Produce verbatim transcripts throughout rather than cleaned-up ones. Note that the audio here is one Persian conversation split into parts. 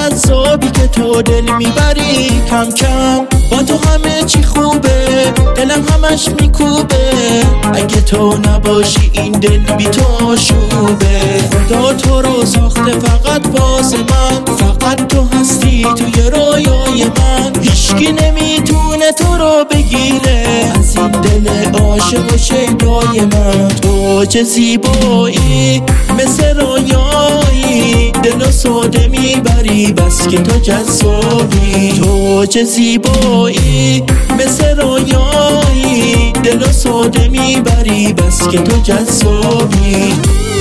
جذابی که تو دل میبری، کم کم با تو همه چی خوبه، دلم همش میکوبه. اگه تو نباشی این دل بی تو شوبه. خدا تو رو ساخته فقط واسه من، فقط تو هستی توی رویای من. هیچکی نمیتونه تو رو بگیره از این دل عاشق و شیدای من. تو چه زیبایی مثل رویایی، دل و سوده میبری بس که تو جذابی. تو چه زیبایی مثل رویایی، دل و سوده میبری بس که تو جذابی.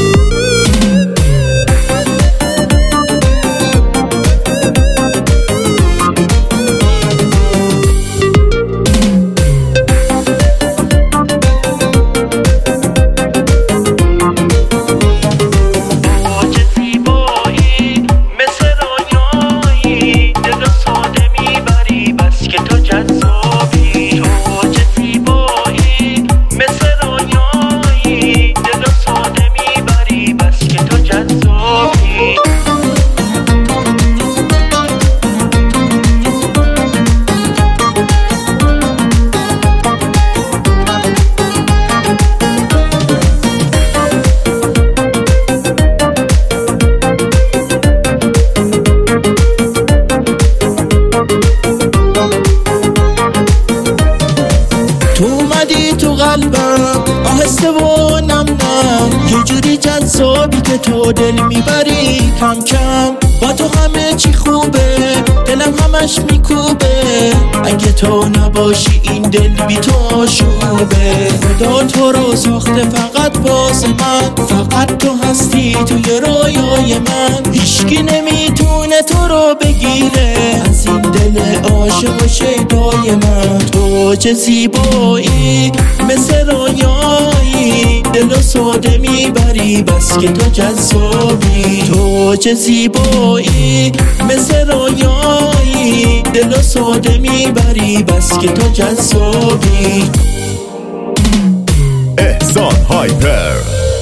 تو قلبم آهسته و نم نم، یه جوری جذابی که تو دل میبری، کم کم با تو همه چی خوبه، دلم همش میکوبه. اگه تو نباشی این دل بی تو شوبه. خدا تو رو ساخته فقط واسه من، فقط تو هستی توی رویای من. هیچکی نمیتونه تو رو بگیره از این دل عاشق و شیدای من. تو چه زیبایی مثل رویایی، دل و سوده میبری بس که تو جذابی. تو چه زیبایی مثل رویایی، دل و سوده میبری بس که تو جذابی. احسان هایپر.